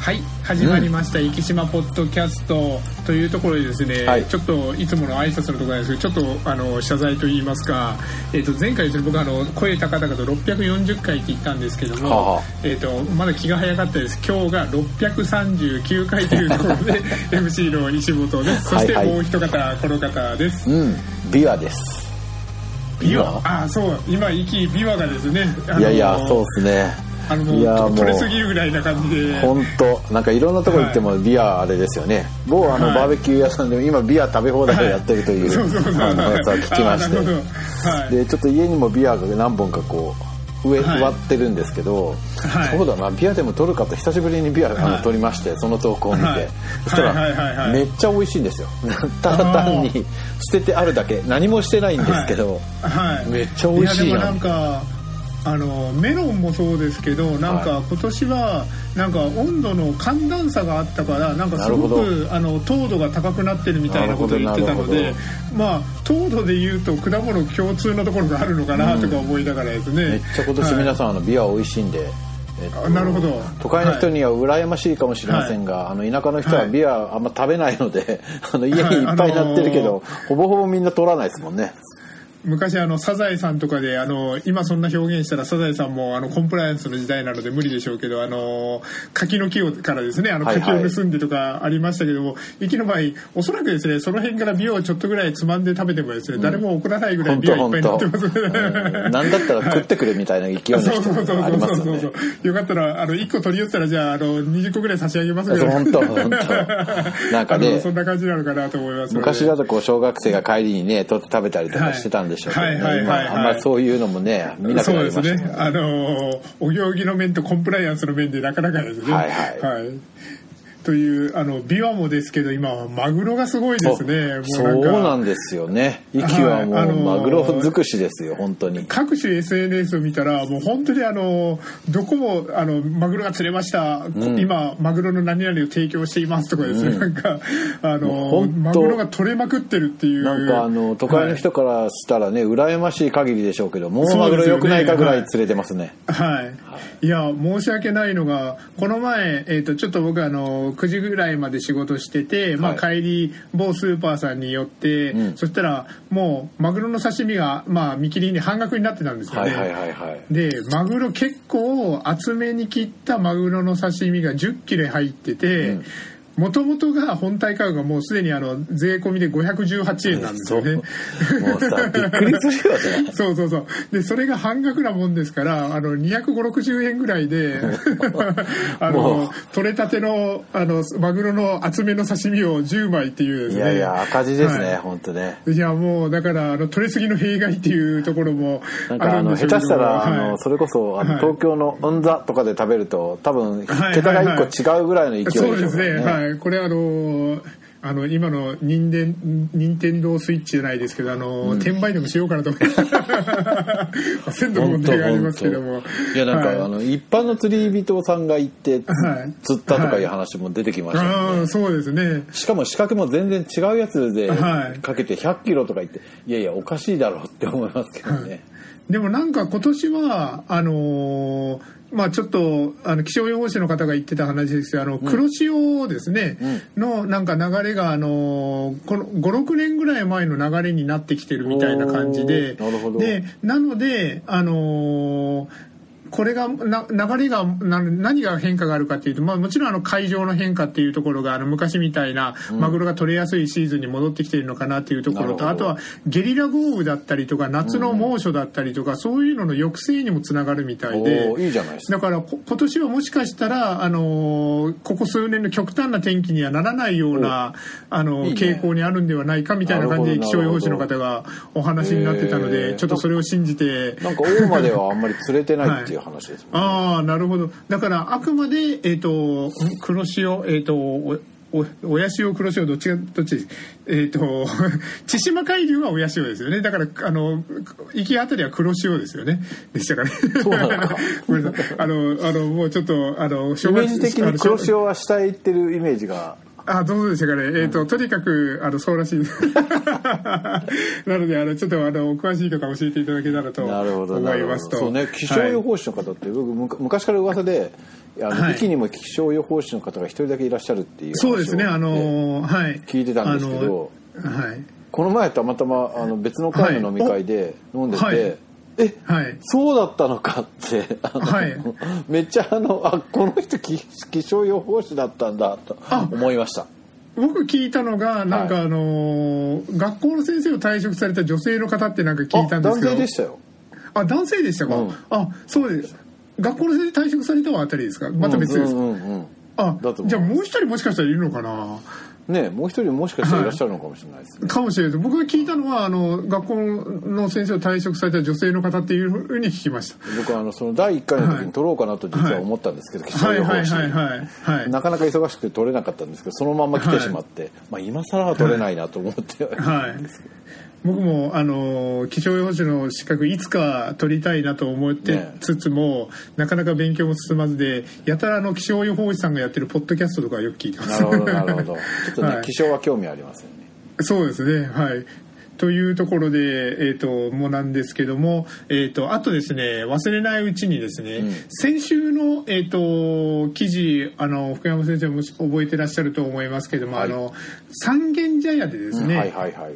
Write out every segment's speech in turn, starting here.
はい、始まりました、生島ポッドキャストというところでですね、はい、ちょっといつもの挨拶のところなんですけど、ちょっと謝罪といいますか、前回ですね、僕声高々と640回って言ったんですけども、まだ気が早かったです。今日が639回というところでMC の石本です。そしてもう一方、この方です。 ビワです。 ビワ？あ、そう、今ビワがですね、 いやそうですね。 いやもう取れすぎるぐらいな感じで、 本当なんかいろんなところ行ってもビアあれですよね。某バーベキュー屋さんでも今ビア食べ放題をやってるというやつは聞きまして、でちょっと家にもビアが何本かこう植わってるんですけど、そうだな、ビアでも取るかと久しぶりにビア取りまして、その投稿を見て、そしたらめっちゃ美味しいんですよ。ただ単に捨ててあるだけ、何もしてないんですけど、めっちゃ美味しいな。 メロンもそうですけど、なんか今年はなんか温度の寒暖差があったから、なんかすごく糖度が高くなってるみたいなことを言ってたので、まあ糖度でいうと果物共通のところがあるのかなとか思いながらですね、 めっちゃ今年皆さんビア美味しいんで、 なるほど。 都会の人には羨ましいかもしれませんが、田舎の人はビアあんま食べないので、家にいっぱいになってるけど、ほぼほぼみんな取らないですもんね。 昔サザエさんとかで今そんな表現したらサザエさんもコンプライアンスの時代なので無理でしょうけど、柿の木からですね、柿を盗んでとかありましたけども、息の場合おそらくですね、その辺からビアをちょっとぐらいつまんで食べてもですね、誰も怒らないぐらいビアいっぱいになってますね。 なんだったら食ってくれみたいな勢いの人もありますよね。 よかったら1個取り寄ったら、じゃあ20個ぐらい差し上げますけど、 本当なんかね、 そんな感じなのかなと思います。 昔だとこう小学生が帰りにね取って食べたりとかしてたんでしょうけど、今あんまりそういうのもね見なくなりましたね。 そうですね。お行儀の面とコンプライアンスの面でなかなかですね。というビワもですけど、今マグロがすごいですね。 そうなんですよね。息はもうマグロ尽くしですよ、本当に。 各種 SNS を見たらもう本当にどこもマグロが釣れました、今マグロの何々を提供していますとかですね、なんかマグロが取れまくってるっていう、 なんか都会の人からしたらね、羨ましい限りでしょうけど、もうマグロ良くないかぐらい釣れてますね。 いや申し訳ないのが、この前ちょっと僕9時ぐらいまで仕事してて、帰り某スーパーさんに寄って、そしたらもうマグロの刺身が見切りに半額になってたんですよね。でマグロ結構厚めに切ったマグロの刺身が10切れ入ってて、もともとが本体価格がもうすでに税込みで518円なんですよね。もうさびっくりするよね。 そうでそれが半額なもんですから250-60円ぐらいで取れたてのマグロの厚めの刺身を10枚っていうですね。 いや赤字ですね、本当ね。 いやもうだから取れすぎの弊害っていうところもあるんでしょうけど、 下手したらそれこそ東京の運座とかで食べると多分桁が1個違うぐらいの勢いでしょうからね。 そうですね。これ今の任天堂スイッチじゃないですけど転売でもしようかなと思って鮮度の問題がありますけども、 いやなんか一般の釣り人さんが行って釣ったとかいう話も出てきましたよね。 そうですね。 しかも仕掛けも全然違うやつでかけて100キロとか言って、いやいやおかしいだろうって思いますけどね。 でもなんか今年はちょっと気象予報士の方が言ってた話ですけど黒潮ですね、のなんか流れがこの 5,6 年ぐらい前の流れになってきてるみたいな感じで、なのでこれが流れが何が変化があるかっていうと、もちろん海上の変化っていうところが昔みたいなマグロが取れやすいシーズンに戻ってきているのかなっていうところと、あとはゲリラ豪雨だったりとか夏の猛暑だったりとか、そういうのの抑制にもつながるみたいで、 いいじゃないですか。 だから今年はもしかしたらここ数年の極端な天気にはならないような傾向にあるんではないかみたいな感じで気象予報士の方がお話になってたので、ちょっとそれを信じて、 なんか大間ではあんまり釣れてないっていう話ですもんね。 なるほど。だからあくまで黒潮親潮黒潮どっちです千島海流は親潮ですよね。だから行きあたりは黒潮ですよね。でしたかね。 そうなのか。 ごめんなさい。もうちょっとイメージ的に黒潮は下へ行ってるイメージがどうでしたかね。とにかくそうらしいなのでちょっとお詳しい方教えていただけたらと思いますと。 そうね、気象予報士の方って僕昔から噂で駅にも気象予報士の方が一人だけいらっしゃるっていう話をそうですね、 聞いてたんですけど、この前たまたま別の会の飲み会で飲んでて、そうだったのかってめっちゃこの人気象予報士だったんだと思いました。 僕聞いたのがなんか学校の先生を退職された女性の方ってなんか聞いたんですけど。 男性でしたよ。 男性でしたか。そうです。学校の先生退職されたはあたりですか。また別ですか。じゃあもう一人もしかしたらいるのかな。 ね、もう一人もしかしたらいらっしゃるのかもしれないですね。 かもしれないです。僕が聞いたのは学校の先生を退職された女性の方っていうふうに聞きました。 僕はその第1回の時に撮ろうかなと実は思ったんですけど、気象予報士なかなか忙しくて撮れなかったんですけど、そのまんま来てしまって、今更は撮れないなと思ってはいるんですけど、 僕も気象予報士の資格いつか取りたいなと思ってつつも、なかなか勉強も進まずで、やたら気象予報士さんがやってるポッドキャストとかよく聞いてます。 なるほどちょっとね、気象は興味ありますよね。 そうですね、というところでもなんですけども、あとですね、忘れないうちにですね、先週の記事福山先生も覚えてらっしゃると思いますけども、三軒茶屋でですね、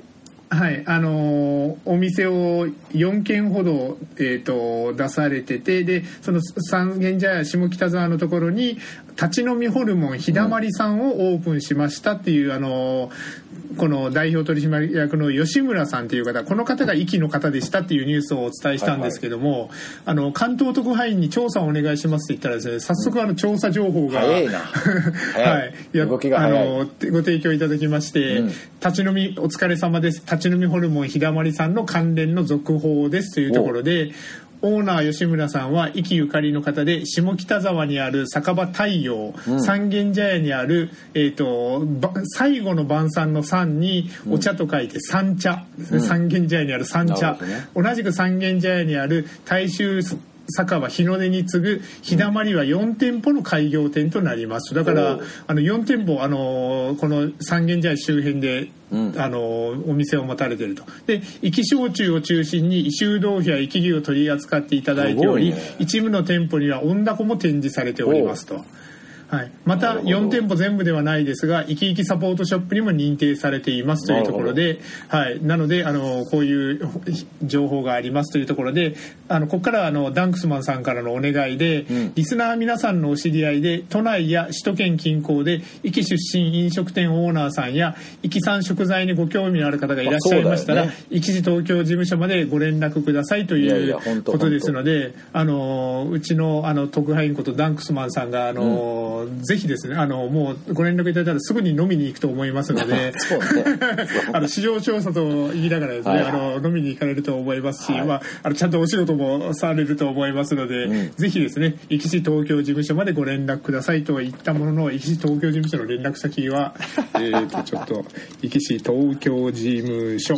お店を4軒ほど、出されてて、でその三軒茶屋下北沢のところに立ち飲みホルモン日だまりさんをオープンしましたっていうこの代表取締役の吉村さんという方、この方が壱岐の方でしたっていうニュースをお伝えしたんですけども、関東特派員に調査をお願いしますって言ったらですね、早速調査情報が早いな動きが早いご提供いただきまして、立ち飲みお疲れ様です、立ち飲みホルモン日だまりさんの関連の続報ですというところで、オーナー吉村さんは壱岐ゆかりの方で、下北沢にある酒場太陽、三軒茶屋にある、最後の晩餐の三にお茶と書いて三茶、三軒茶屋にある三茶、同じく三軒茶屋にある大衆酒場日の出に次ぐ日だまりは4店舗の開業店となります。だから4店舗この三軒茶屋周辺でお店を持たれていると。で、壱岐焼酎を中心に異臭豆腐や壱岐牛を取り扱っていただいており、一部の店舗には温だこも展示されておりますと。また4店舗全部ではないですが、イキイキサポートショップにも認定されていますというところで、なのでこういう情報がありますというところで、ここからはダンクスマンさんからのお願いで、リスナー皆さんのお知り合いで都内や首都圏近郊で壱岐出身飲食店オーナーさんや壱岐産食材にご興味のある方がいらっしゃいましたら、壱岐市東京事務所までご連絡くださいということですので、うちの特派員ことダンクスマンさんがぜひですね、もうご連絡いただいたらすぐに飲みに行くと思いますので市場調査と言いながらですね、飲みに行かれると思いますし、ちゃんとお仕事もされると思いますので、ぜひですね、壱岐市東京事務所までご連絡くださいと言ったものの、壱岐市東京事務所の連絡先はちょっと壱岐市東京事務所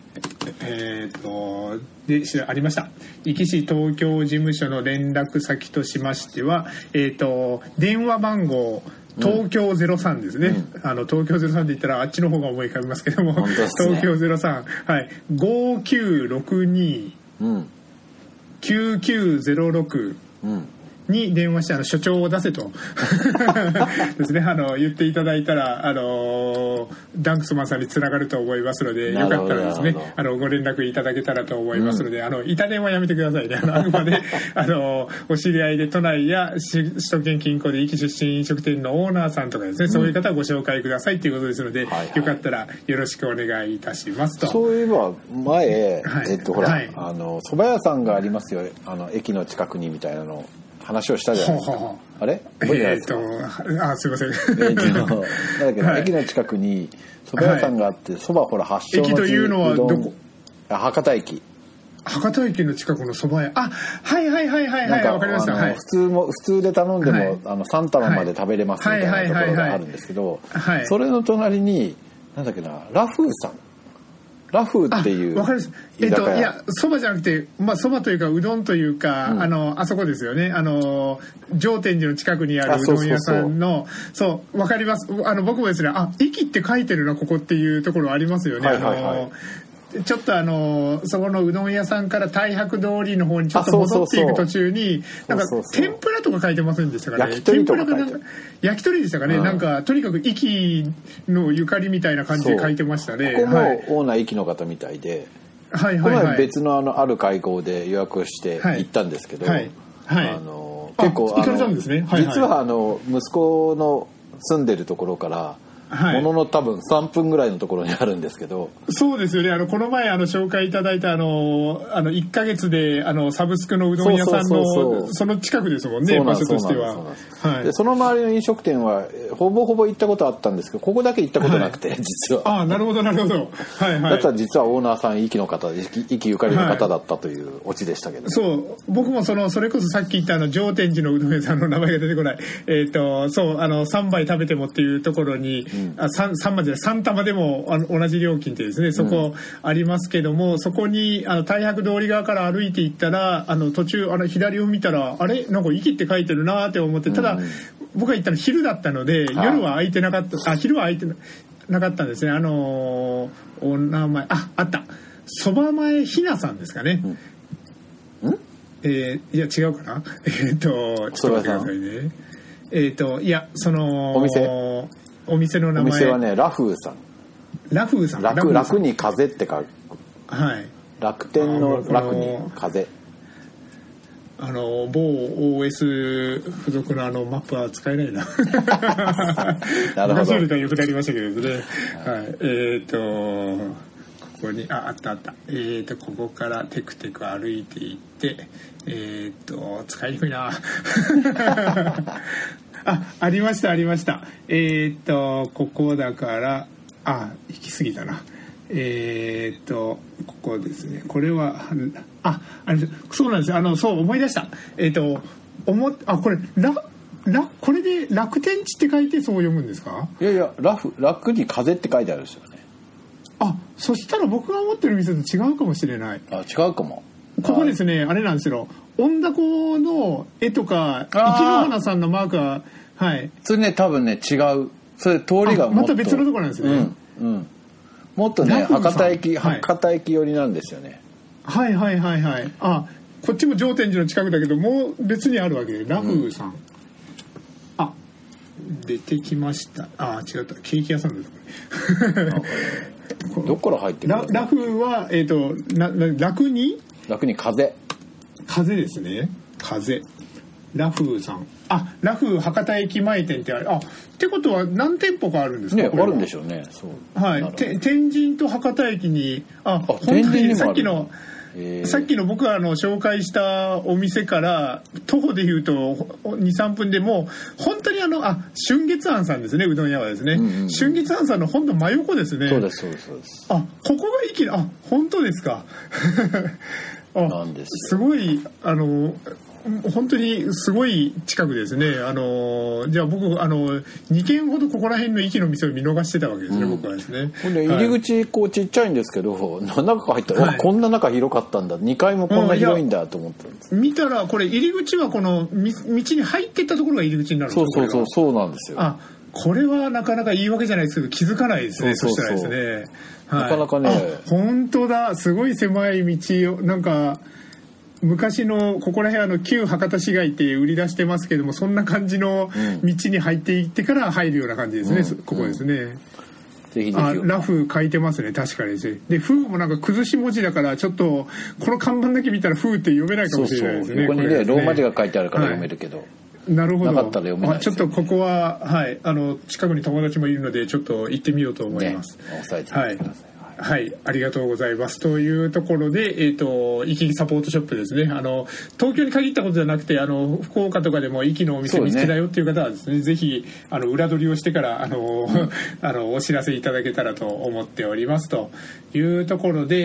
でありました。壱岐市東京事務所の連絡先としましては、電話番号東京03ですね、東京03って言ったらあっちの方が思い浮かびますけども、東京03、5962、9906、に電話して所長を出せとですね、言っていただいたらダンクスマンさんにつながると思いますので、よかったらですねご連絡いただけたらと思いますので、板電話やめてくださいね。あくまでお知り合いで都内や首都圏近郊で壱岐出身飲食店のオーナーさんとかですね、そういう方をご紹介くださいということですので、よかったらよろしくお願いいたしますと。 そういえば前、ほら、蕎麦屋さんがありますよ、駅の近くにみたいなの話をしたじゃないですか。あれ？覚えてないですか？ すいません。 なんだけど、駅の近くに蕎麦屋さんがあって、蕎麦ほら発祥の地。 駅というのはどこ？ 博多駅。 博多駅の近くの蕎麦屋。はいわかりました。 普通で頼んでも3玉まで食べれますみたいなところがあるんですけど、それの隣になんだっけな、ラフーさん。 ラフっていうわかります。いやそばじゃなくてそばというかうどんというか、あそこですよね。上天寺の近くにあるうどん屋さんのそうわかります。僕もですね駅って書いてるなここっていうところありますよね。ちょっとそこのうどん屋さんから太白通りの方にちょっと戻っていく途中になんか天ぷらとか書いてませんでしたかね。 焼き鳥とか焼き鳥でしたかね。なんかとにかく壱岐のゆかりみたいな感じで書いてましたね。 ここもオーナー壱岐の方みたいで、この別のある会合で予約して行ったんですけど、結構実は息子の住んでるところからものの多分3分ぐらいのところにあるんですけど、 そうですよね。この前紹介いただいた1ヶ月でサブスクのうどん屋さんのその近くですもんね、場所としては。 でその周りの飲食店はほぼほぼ行ったことあったんですけど、ここだけ行ったことなくて、実は。 なるほどなるほど。 だったら実はオーナーさん壱岐の方で壱岐ゆかりの方だったというオチでしたけど、 そう僕もそれこそさっき言った上天寺のうどん屋さんの名前が出てこない、3杯食べてもっていうところに、3玉でも同じ料金ってですね、そこありますけども、そこに太白通り側から歩いていったら途中左を見たらなんか壱岐って書いてるなって思って、ただ僕が行ったの昼だったので夜は空いてなかった昼は空いてなかったんですね。お名前あったそば前ひなさんですかね。いや違うかな。ちょっと待ってくださいね。いやお店の名前。 お店はねラフーさん。 ラフーさん。 楽に風って書く。 はい。 楽天の楽に風。 某 OS 付属のマップは使えないな。 なるほど。 それがよくなりましたけどね。はい。ここにあった。ここからテクテク歩いていって、使いにくいな。ありました。ここだから行き過ぎたな。ここですね。これはそうなんですよ。そう思い出した。これこれで楽天地って書いてそう読むんですか？ いや楽に風って書いてあるんですよね。 そしたら僕が思ってる店と違うかもしれない。 違うかも。 ここですね、あれなんですよ。恩田子の絵とか壱岐の花さんのマークがそれね多分ね違う。それ通りがもっとまた別のところなんですね。 もっとね博多駅寄りなんですよね。 はい。こっちも上天寺の近くだけどもう別にあるわけでラフーさん。出てきました。違った。ケーキ屋さんです。 どこから入ってるの？ ラフは楽に風ですね。風。ラフさん。ラフ博多駅前店ってある。ってことは何店舗かあるんですか？ ね、あるんでしょうね。そう。 はい。天神と博多駅に本当にさっきの僕が紹介したお店から徒歩でいうと 2,3 分でもう本当に春月庵さんですね。うどん屋はですね、春月庵さんの本当真横ですね。 そうです。 ここが駅本当ですか。 なんですすごい本当にすごい近くですね。じゃあ僕2軒ほどここら辺の駅の店を見逃してたわけですね、僕はですね。 入り口ちっちゃいんですけど、中入ったら、こんな中広かったんだ、2階もこんな広いんだと思ったんです。 見たらこれ入り口はこの道に入ってったところが入り口になるんですよ。そうなんですよ。 これはなかなか言い訳じゃないですけど気づかないですね。そしたらですね、 なかなかね。 本当だ、すごい狭い道をなんか。昔のここら辺旧博多市街って売り出してますけども、そんな感じの道に入っていってから入るような感じですね。ここですね。 ぜひラフ書いてますね。確かにですね。で風もなんか崩し文字だからちょっとこの看板だけ見たら風って読めないかもしれないですね。 横にねローマ字が書いてあるから読めるけど、 なるほど。 なかったら読めないですよ。 ちょっとここは近くに友達もいるのでちょっと行ってみようと思います。 押さえてみてください。 はい、ありがとうございます。というところで、壱岐サポートショップですね。東京に限ったことじゃなくて、福岡とかでも壱岐のお店見つけたよっていう方はですね、ぜひ裏取りをしてからお知らせいただけたらと思っておりますというところで、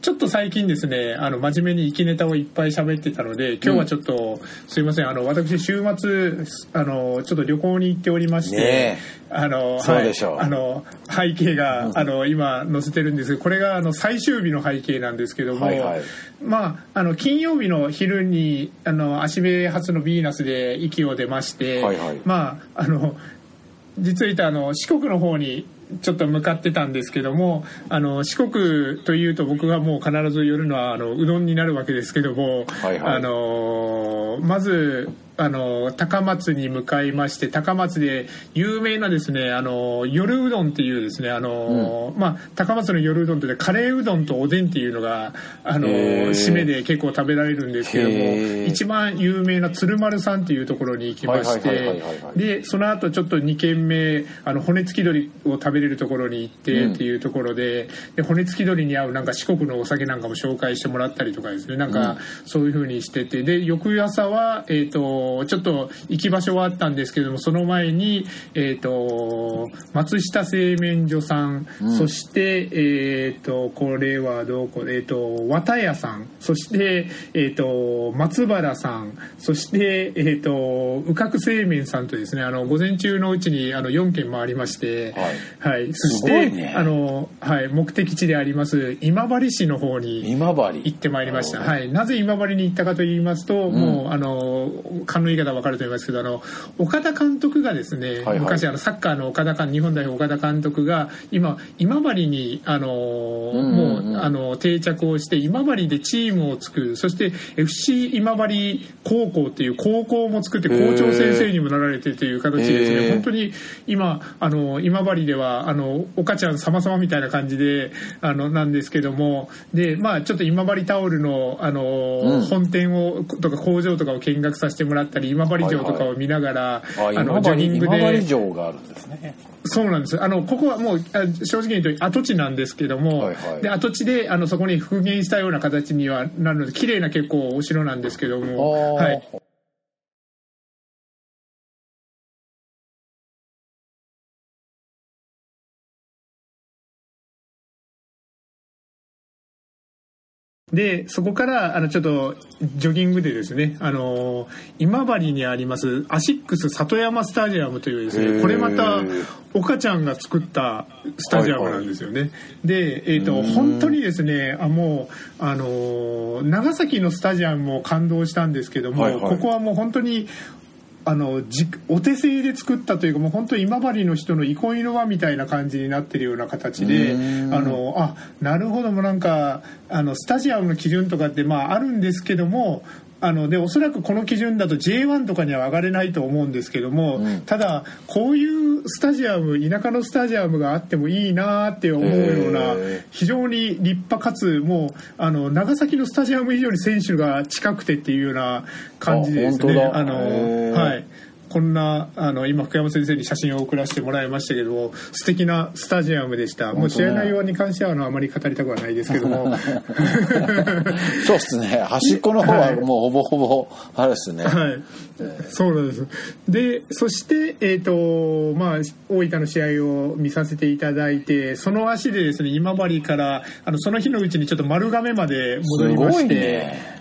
ちょっと最近ですね真面目に息ネタをいっぱい喋ってたので今日はちょっと、すいません私週末ちょっと旅行に行っておりまして、 そうでしょう、 背景が今載せてるんですけどこれが最終日の背景なんですけども、はいはい、金曜日の昼に芦部発のヴィーナスで息を出まして、はいはい、実は言った四国の方にちょっと向かってたんですけども四国というと僕がもう必ず寄るのはうどんになるわけですけども、はいはい、まず高松に向かいまして高松で有名なですね夜うどんっていうですね高松の夜うどんってカレーうどんとおでんっていうのが締めで結構食べられるんですけども一番有名な鶴丸さんっていうところに行きましてでその後ちょっと2軒目骨付き鳥を食べれるところに行ってっていうところで骨付き鳥に合うなんか四国のお酒なんかも紹介してもらったりとかですねなんかそういう風にしててで翌朝はちょっと行き場所はあったんですけどもその前に、松下製麺所さん、そして、これはどこ綿屋さんそして、松原さんそして、宇角製麺さんとですね午前中のうちに4軒回りまして、はいはい、そして、ねはい、目的地であります今治市の方に行ってまいりました、はい、なぜ今治に行ったかと言いますと、もう勘の言い方分かると思いますけど岡田監督がですね、はいはい、昔サッカーの日本代表岡田監督が今治にもう定着をして今治でチームを作るそして FC 今治高校っていう高校も作って校長先生にもなられてという形でですね本当に今治では岡ちゃん様々みたいな感じでなんですけどもでちょっと今治タオルの本店をとか工場とかを見学させてもらったり今治城とかを見ながら、はいはい、ジョギングで今治城があるんですね。 そうなんです。ここはもう正直に言うと跡地なんですけども、はいはい、で跡地でそこに復元したような形にはなるので綺麗な結構お城なんですけども、はい。でそこからちょっとジョギングでですね今治にありますアシックス里山スタジアムというですねこれまた岡ちゃんが作ったスタジアムなんですよね、はいはい、で本当にですねもう長崎のスタジアムも感動したんですけども、はいはい、ここはもう本当にお手製で作ったというかもう本当に今治の人の憩いの輪みたいな感じになってるような形でなるほどもうなんかスタジアムの基準とかってあるんですけどもでおそらくこの基準だと J1 とかには上がれないと思うんですけども、ただこういうスタジアム田舎のスタジアムがあってもいいなって思うような非常に立派かつもう長崎のスタジアム以上に選手が近くてっていうような感じですね。はいこんな今福山先生に写真を送らせてもらいましたけども素敵なスタジアムでした。もう試合内容に関してはあまり語りたくはないですけどもそうですね端っこの方はもうほぼほぼあれですね、はい、 そうなんです。でそして大分の試合を見させていただいてその足でですね今治からその日のうちにちょっと丸亀まで戻りまして、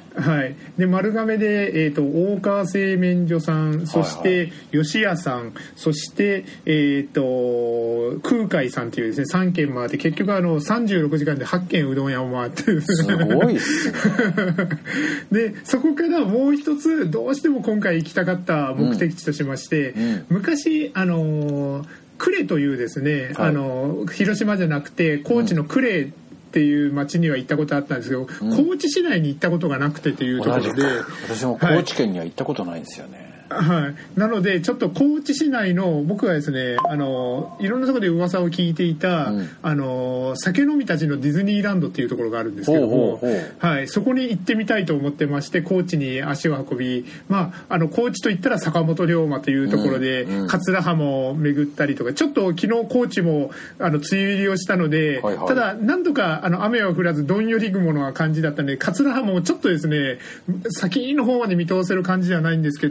はい、で丸亀で、大川製麺所さんそして吉屋さんそして、空海さんっていうですね3軒回って結局36時間で8軒うどん屋を回ってすごいですねでそこからもう一つどうしても今回行きたかった目的地としまして、昔呉というですね、広島じゃなくて高知の呉っていう町には行ったことあったんですけど、高知市内に行ったことがなくてというところで私も高知県には行ったことないんですよね、 はい、なのでちょっと高知市内の僕がですねいろんなところで噂を聞いていた、酒飲みたちのディズニーランドっていうところがあるんですけども、はい、そこに行ってみたいと思ってまして高知に足を運び、高知といったら坂本龍馬というところで、桂浜を巡ったりとかちょっと昨日高知も梅雨入りをしたので、ただ何度か雨は降らずどんより雲の感じだったので桂浜もちょっとですね先の方まで見通せる感じではないんですけども、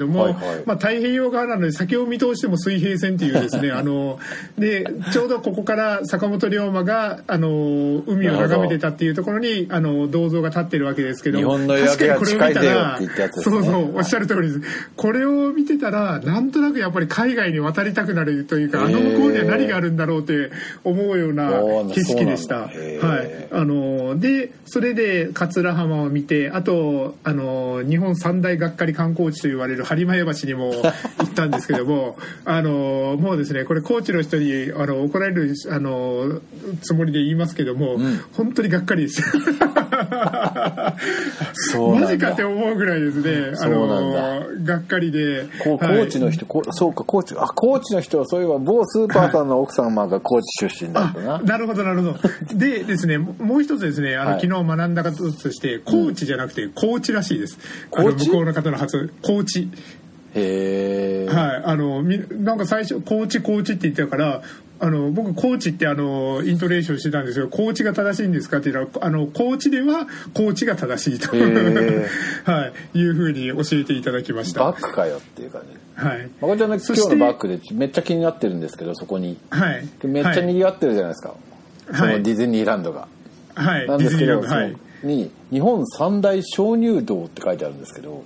まあ、太平洋側なので先を見通しても水平線っていうですねでちょうどここから坂本龍馬が海を眺めてたっていうところに銅像が立ってるわけですけど、 日本の夜明けが近いぜよって言ったやつですね。 そうそうおっしゃる通りです。これを見てたらなんとなくやっぱり海外に渡りたくなるというか、向こうには何があるんだろうって思うような景色でした。はい、でそれで桂浜を見て、あと日本三大がっかり観光地と言われる播磨屋橋にも行ったんですけどももうですねこれ高知の人に怒られるつもりで言いますけども、本当にがっかりですマジかって思うぐらいですね。がっかりで高知の人、そうか高知の人はそういえば某スーパーさんの奥様が高知出身だったな。 なるほどなるほど。でですねもう一つですね昨日学んだこととして高知じゃなくて高知らしいです。向こうの方の発高知。 へー。 はいなんか最初高知って言ってたから僕高知ってイントネーションしてたんですよ。高知が正しいんですかって言ったら高知では高知が正しいとはいいうふうに教えていただきました。 バッグかよっていう感じ。 はい。 まこちゃんの今日のバッグでめっちゃ気になってるんですけど、そこに、はい、めっちゃ賑わってるじゃないですか、はい、そのディズニーランドが、はい、なんですけど、はい、に日本三大鍾乳洞って書いてあるんですけど、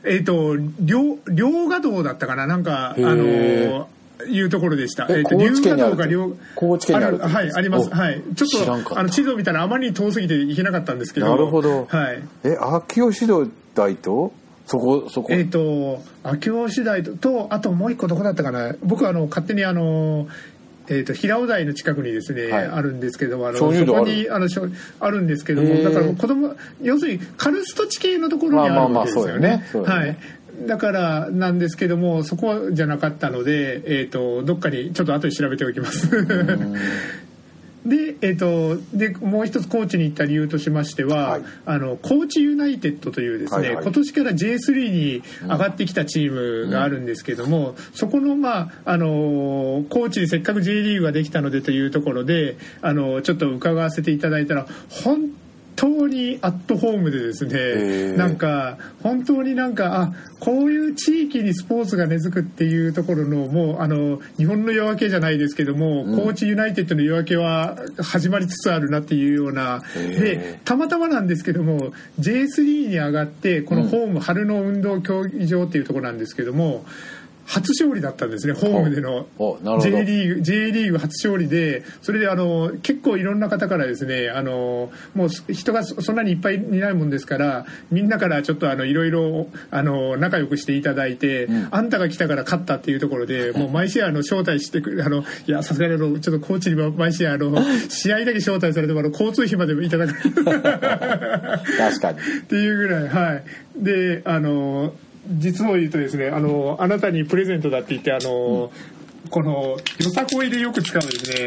両河道だったかな、なんかいうところでした。 高知県にある。高知県にある。 はい、あります。はい。ちょっと地図を見たらあまりに遠すぎて行けなかったんですけど。 なるほど。 はい。 秋吉台とそこ。 秋吉台とあともう一個どこだったかな。僕勝手に平尾台の近くにですね、はい、あるんですけどもそこにあるんですけども、だから要するにカルスト地形のところにあるわけですよね。はい。だからなんですけどもそこじゃなかったので、どっかにちょっと後で調べておきますでもう一つ高知に行った理由としましては、はい、高知ユナイテッドというですね、はいはい、今年から J3 に上がってきたチームがあるんですけども、そこの高知にせっかく J リーグができたのでというところでちょっと伺わせていただいたら本当にアットホームでですね、なんか本当になんかこういう地域にスポーツが根付くっていうところのもう日本の夜明けじゃないですけども、高知ユナイテッドの夜明けは始まりつつあるなっていうようなで、たまたまなんですけども J3 に上がってこのホーム、春の運動競技場っていうところなんですけども初勝利だったんですね、ホームでの J リーグ初勝利で、それで結構いろんな方からですねもう人がそんなにいっぱいいないもんですからみんなからちょっといろいろ仲良くしていただいて、あんたが来たから勝ったっていうところでもう毎試合招待してくれいやさすがにちょっとコーチに毎試合試合だけ招待されても交通費までいただく確かにっていうぐらい、はいで実を言うとですねあなたにプレゼントだって言ってこのよさこいでよく使うですね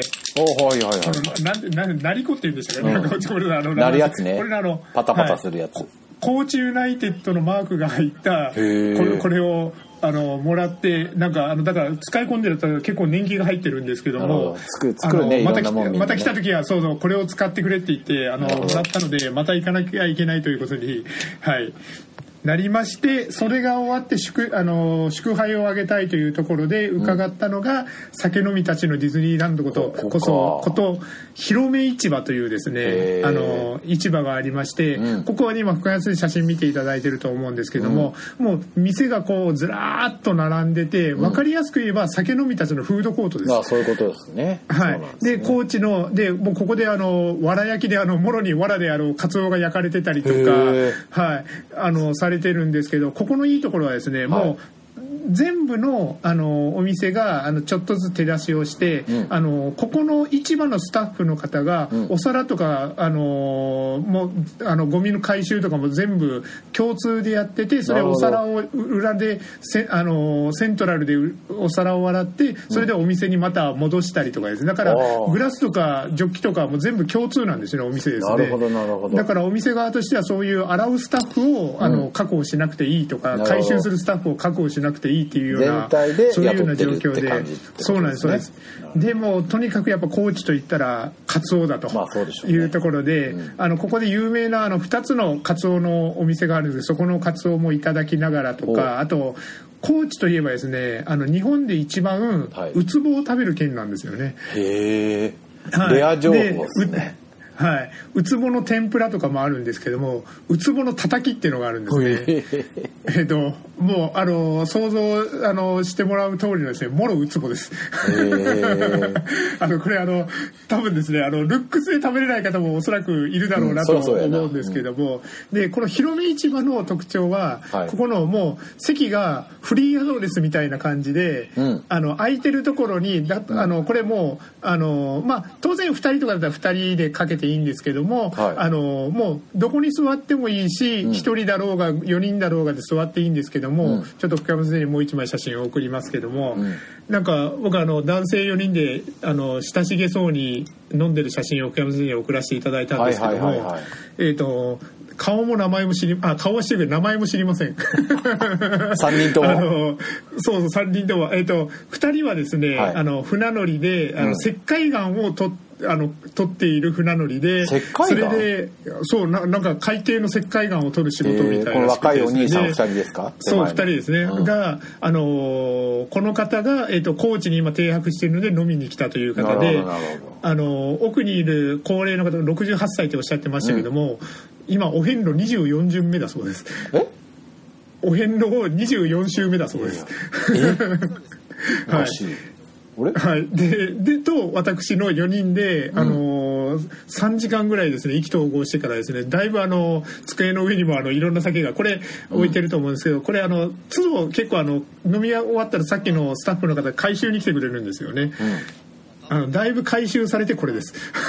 なりこって言うんでしたかね、 なるやつね、これパタパタするやつ、はい、 高知ユナイテッドのマークが入ったこれをもらってなんかだから使い込んでると結構年季が入ってるんですけども作るね、 また来た時はそうこれを使ってくれって言ってもらったのでまた行かなきゃいけないということにはいなりまして、それが終わって祝杯をあげたいというところで伺ったのが、酒飲みたちのディズニーランドこと広め市場というですね市場がありまして、ここは今深谷で写真見ていただいてると思うんですけども、もう店がこうずらーっと並んでて、分かりやすく言えば酒飲みたちのフードコートです。 そういうことですね。 はい。で高知のもうここでわら焼きでもろにわらでカツオが焼かれてたりとか、はいされてるんですけど、ここのいいところはですね、もう全部のお店がちょっとずつ手出しをして、ここの市場のスタッフの方が、お皿とかもうゴミの回収とかも全部共通でやってて、それお皿を裏でセントラルでお皿を洗ってそれでお店にまた戻したりとかですね。だからグラスとかジョッキとかも全部共通なんですよね、お店ですね。 なるほど。 だからお店側としてはそういう洗うスタッフを確保しなくていいとか、回収するスタッフを確保しなくていいいいっていうような全体でそういうような状況雇ってるって感じで、 ってことですね。 そうなんですそうです。でもとにかくやっぱ高知といったらカツオだというところで、ここで有名な2つのカツオのお店があるんですけど、そこのカツオもいただきながらとか、あと高知といえばですね、日本で一番ウツボを食べる県なんですよね。 へー、レア情報ですね。 はい、ウツボの天ぷらとかもあるんですけども、ウツボのたたきっていうのがあるんですね。もう想像してもらう通りのですね、もろウツボです。これ多分ですね、ルックスで食べれない方もおそらくいるだろうなと思うんですけども、でこの広め市場の特徴は、ここのもう席がフリーアドレスみたいな感じで、空いてるところにこれも当然2人とかだったら2人でかけていいんですけども、もうどこに座ってもいいし、1人だろうが4人だろうがで座っていいんですけども、ちょっと福山先生にもう1枚写真を送りますけども、なんか僕男性4人で親しげそうに飲んでる写真を福山先生に送らせていただいたんですけども、顔も名前も顔はしてるけど名前も知りません。 3人ともそう3人とも2人はですね、船乗りで石灰岩を取っている船乗りで、それでなんか海底の石灰岩を取る仕事みたいな、 この若いお兄さん2人ですか？ そう2人ですね、がこの方が高知に今停泊しているので飲みに来たという方で、奥にいる高齢の方68歳っておっしゃってましたけども、今お遍路24巡目だそうです。お遍路を24周目だそうです。はい。はい、でと私の4人で、3時間ぐらいですね意気投合してからですね、だいぶ机の上にもいろんな酒がこれ置いてると思うんですけど、これ都度結構飲み終わったらさっきのスタッフの方回収に来てくれるんですよね。だいぶ回収されてこれです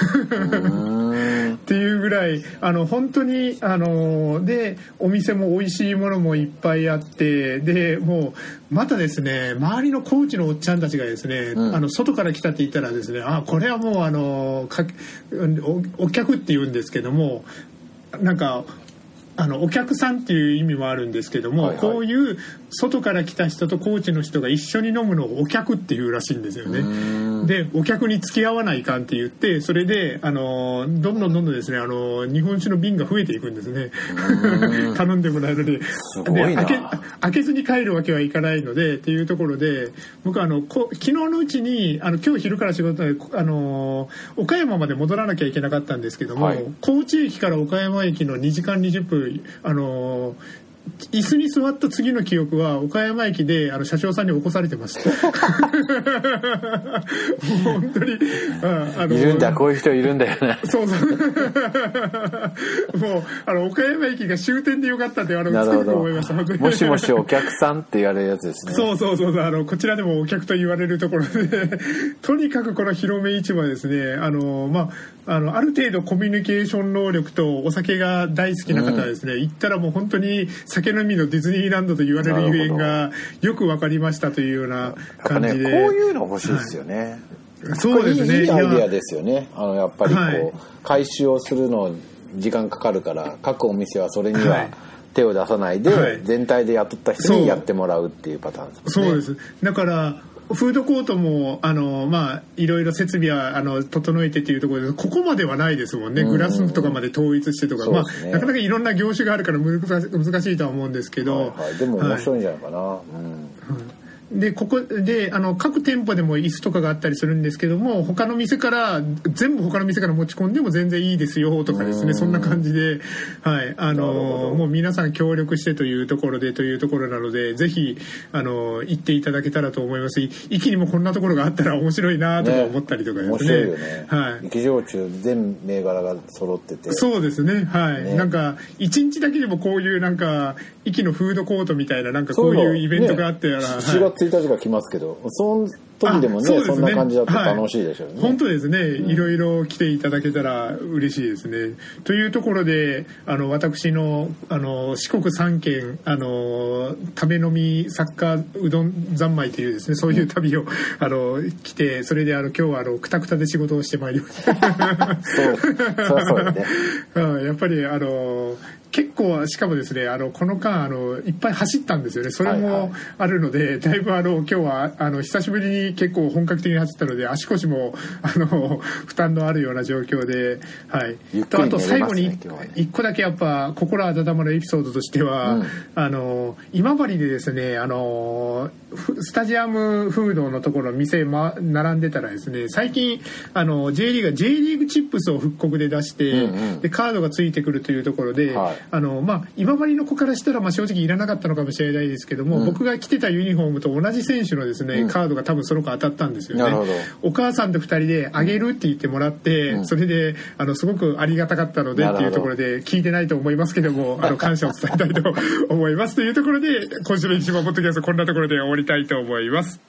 っていうぐらい本当にでお店も美味しいものもいっぱいあって、でもうまたですね周りの高知のおっちゃんたちがですね、外から来たって言ったらですね、これはもうお客って言うんですけども、なんかお客さんっていう意味もあるんですけども、こういう外から来た人と高知の人が一緒に飲むのをお客っていうらしいんですよね。でお客に付き合わないかんって言って、それでどんどんですね日本酒の瓶が増えていくんですね。頼んでもらえるので、開けずに帰るわけはいかないのでっていうところで、僕昨日のうちに今日昼から仕事で岡山まで戻らなきゃいけなかったんですけども、高知駅から岡山駅の2時間20分椅子に座った次の記憶は岡山駅で車掌さんに起こされてました。本当にいるんだ、こういう人いるんだよね。 そうもう岡山駅が終点でよかったってつくづく思いました。 もしもしお客さんって言われるやつですね。 そうこちらでもお客と言われるところでとにかくこの広め市場ですね、ある程度コミュニケーション能力とお酒が大好きな方はですね、行ったらもう本当に酒飲みのディズニーランドと言われるゆえんがよく分かりましたというような感じで、 こういうの欲しいですよね。 そうですね。 いいアイデアですよね。やっぱり回収をするの時間かかるから、各お店はそれには手を出さないで、全体で雇った人にやってもらうっていうパターンですね。 そうです。だからフードコートもいろいろ設備は整えてっていうところで、ここまではないですもんね。グラスとかまで統一してとか、なかなかいろんな業種があるから難しいとは思うんですけど、 でも面白いんじゃないかな。 でここで各店舗でも椅子とかがあったりするんですけども、他の店から持ち込んでも全然いいですよとかですね、そんな感じで、もう皆さん協力してというところなので、ぜひ行っていただけたらと思いますし、駅にもこんなところがあったら面白いなとか思ったりとかですね。 面白いよね。駅場中全銘柄が揃ってて。 そうですね。なんか一日だけでもこういうなんか駅のフードコートみたいななんかこういうイベントがあって 7月1日が来ますけど、その時でもね、そんな感じだと楽しいでしょうね。 本当ですね。いろいろ来ていただけたら嬉しいですね。というところで私の四国3県食べ飲みサッカーうどん三昧というですね、そういう旅を来て、それで今日はクタクタで仕事をしてまいりました。 そうだね。 やっぱり結構しかもですねこの間いっぱい走ったんですよね。それもあるので、だいぶ今日は久しぶりに結構本格的に走ったので足腰も負担のあるような状況で、はい。あと最後に一個だけやっぱ心温まるエピソードとしては、今治でですねスタジアムフードのところ店並んでたらですね、最近J リーグチップスを復刻で出して、でカードがついてくるというところで、今治の子からしたら正直いらなかったのかもしれないですけども、僕が着てたユニフォームと同じ選手のですね、カードが多分その子当たったんですよね。お母さんと2人であげるって言ってもらって、それですごくありがたかったのでっていうところで、聞いてないと思いますけども感謝を伝えたいと思いますというところで、今週の一番ポッドキャストこんなところで終わりたいと思います。